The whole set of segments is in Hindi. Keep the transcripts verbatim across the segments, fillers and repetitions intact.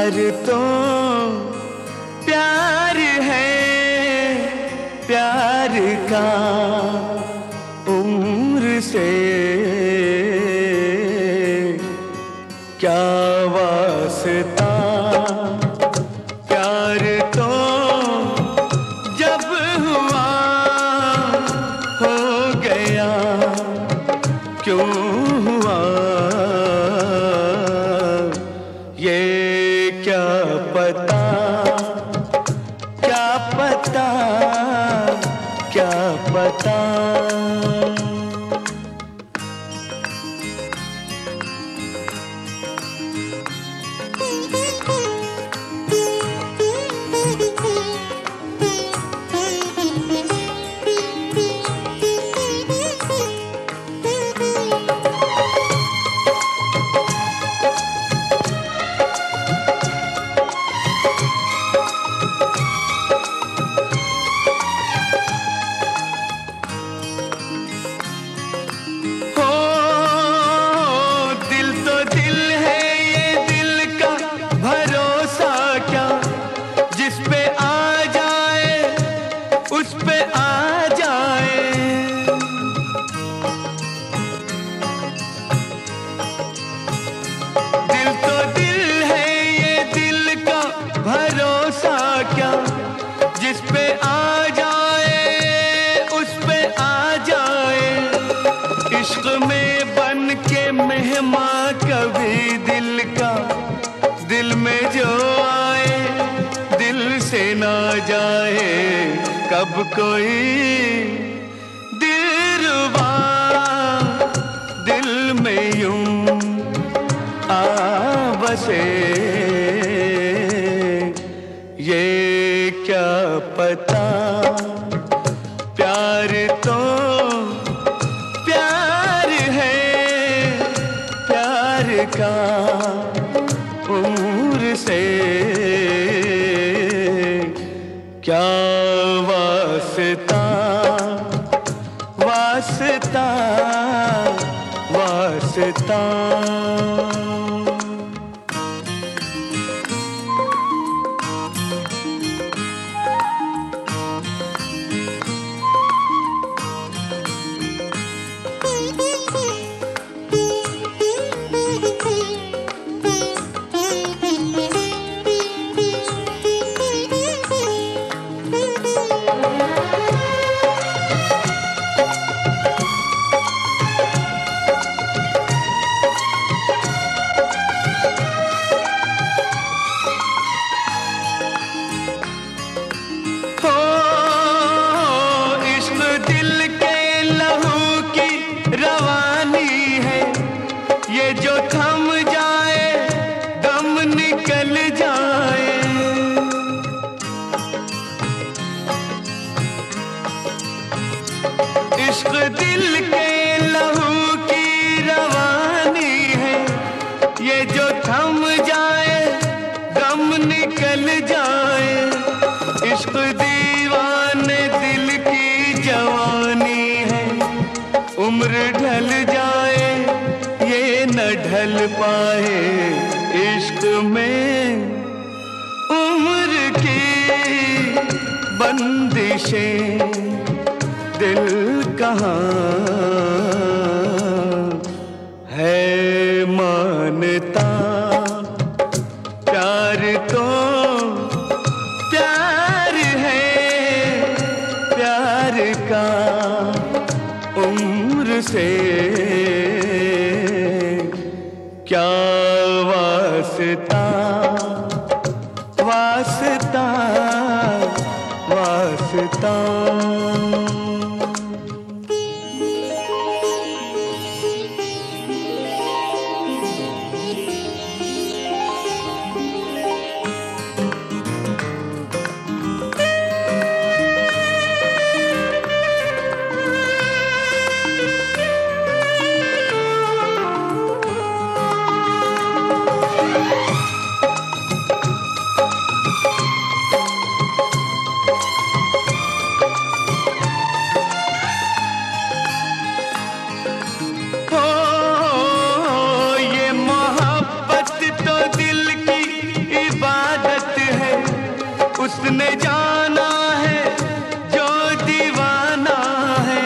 प्यार तो प्यार है, प्यार का उम्र से क्या वास्ता। प्यार तो जब हुआ हो गया, क्यों हुआ ये क्या पता, क्या पता, क्या पता। जिस पे आ जाए उस पे आ जाए, इश्क में बन के मेहमान कभी दिल का, दिल में जो आए दिल से ना जाए। कब कोई दिलरुबा दिल में यूं आ बसे, ये क्या पता। प्यार तो प्यार है, प्यार का उम्र से क्या वास्ता, वास्ता, वास्ता। ये जो थम जाए दम निकल जाए, इश्क दिल के लहू की रवानी है। ये जो थम जाए दम निकल जाए, इश्क दीवाने दिल की जवानी है। उम्र ढल जाए ये न ढल पाए, इश्क में उम्र की बंदिशें दिल कहाँ है मानता। प्यार तो प्यार है, प्यार का उम्र से क्या वास्ता, वास्ता, वास्ता। उसने जाना है जो दीवाना है।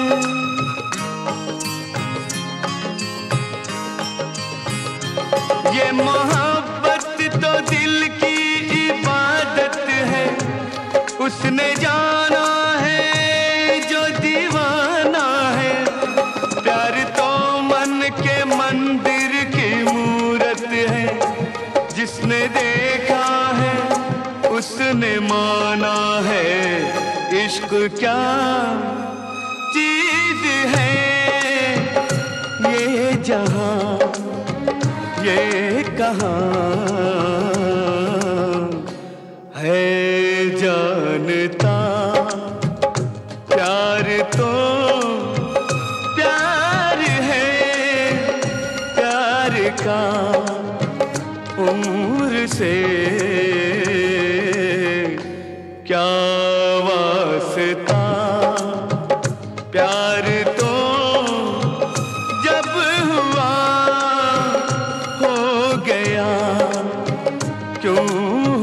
ये मोहब्बत तो दिल की इबादत है, उसने जाना है जो दीवाना है। प्यार तो मन के मंदिर की मूरत है, जिसने देखा है उसने माना है। इश्क क्या चीज है, ये जहां ये कहां है जानता। प्यार तो प्यार है, प्यार का उम्र से क्या वास्ता। प्यार तो जब हुआ हो गया, क्यों